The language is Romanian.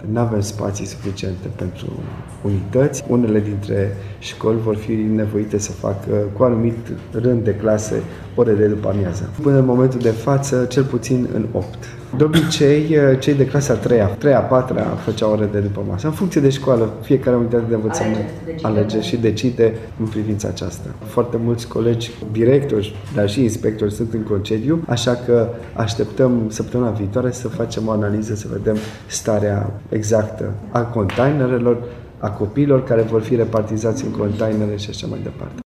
Nu avem spații suficiente pentru unități. Unele dintre școli vor fi nevoite să facă cu anumit rând de clase ore de după amiază. Până în momentul de față, cel puțin în 8. De obicei, cei de clasa 3-a, 4-a făceau ore de după masă. În funcție de școală, fiecare unitate de învățământ alege și decide în privința aceasta. Foarte mulți colegi, directori, dar și inspectori sunt în concediu, așa că așteptăm săptămâna viitoare să facem o analiză, să vedem starea exactă a containerelor, a copiilor care vor fi repartizați în containere și așa mai departe.